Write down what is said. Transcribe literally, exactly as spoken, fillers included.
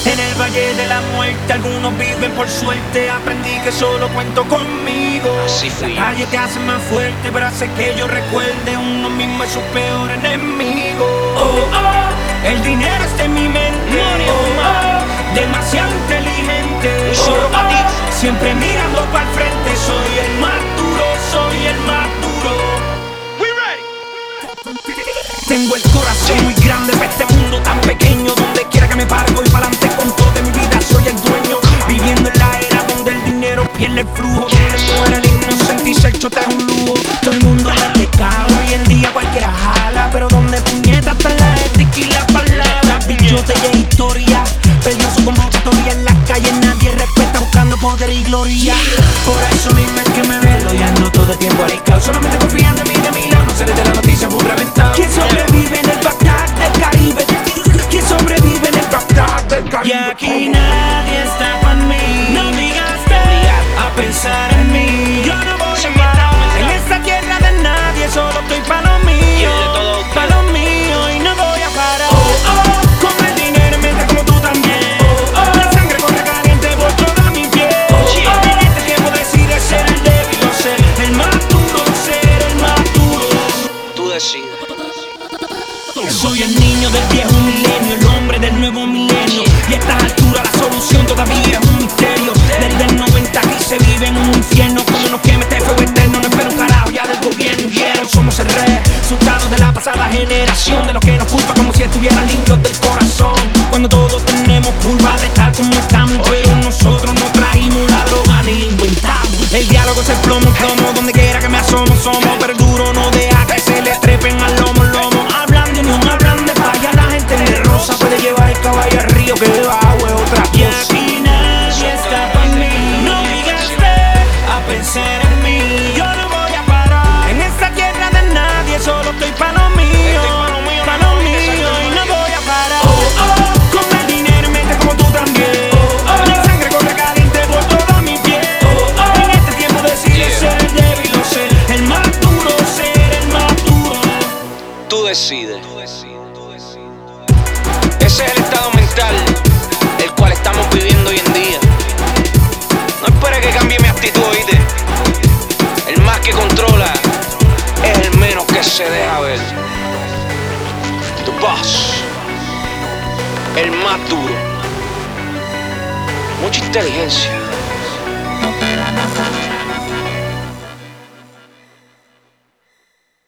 En el valle de la muerte algunos viven por suerte. Aprendí que solo cuento conmigo. Así fui. La calle te hace más fuerte, pero hace que yo recuerde uno mismo es su peor enemigo. Oh, oh, el dinero está en mi mente. Oh, oh, demasiado inteligente. Solo Oh, pa' ti. oh, siempre mirando para el frente. Soy el más duro, soy el más duro. We ready. Tengo el corazón muy grande para este mundo tan pequeño. Donde quiera que me pare voy pa'lante con toda mi vida. Soy el dueño, viviendo en la era donde el dinero pierde el flujo. Donde muere el inocente y ser chota es un lujo. Todo el mundo le de caro, hoy en día cualquiera jala. Pero donde puñeta está la ética y la palabra. Billotella e historia, perdió su convocatoria en las calles. Nadie respeta buscando poder y gloria. Por eso mismo es que me veo y ando todo el tiempo arriscado. Solamente confiando en mí, de mi lado. No seré de la noticia, fue un reventado. ¿Quién sobrevive en el Bagdad del Caribe? ¿Quién sobrevive en el Bagdad del Caribe? Y aquí nadie está para mí. No digas a pensar en mí. Yo no voy a parar en esta tierra de nadie. Solo estoy pa' lo mío, pa' lo mío y no voy a parar. Oh, oh, con el dinero en mente como tú también. Oh, oh, la sangre corre caliente por toda mi piel. Oh, oh, en este tiempo decides ser el débil o ser el más duro, ser el más duro. Tú decides. Soy el niño del viejo milenio, el hombre del nuevo milenio. Y a estas alturas la solución todavía es un misterio. Desde el noventa aquí se vive en un infierno. Cuando nos queme este fuego eterno, no espero un carajo ya del gobierno. Vieron, somos el resultado de la pasada generación. De lo que nos culpa como si estuviera limpios del corazón. Cuando todos tenemos culpa de estar como estamos, pero nosotros no trajimos la droga ni inventamos. El diálogo es el plomo, plomo, donde quiera que me asomo somos. Pero el duro no deja que se le trepen al lomo, lomo. Hablan de unión, hablan de falla, la gente de rosa puede llevar el caballo al río que debajo es otra cosa. Y aquí nadie está pa' mí. No digas a pensar en mí. Yo no voy a parar en esta tierra de nadie. Solo estoy pa' lo mío, pa' lo mío y no voy a parar. Oh, oh, con el dinero en mente como tú también. Oh, oh, la sangre corre caliente por toda mi piel. Oh, oh, en este tiempo decides ser el débil o ser el más duro, ser el más duro. Tú decides. Ese es el estado mental el cual estamos viviendo hoy en día. No esperes que cambie mi actitud, ¿oíste? El más que controla es el menos que se deja ver. The boss, el más duro. Mucha inteligencia.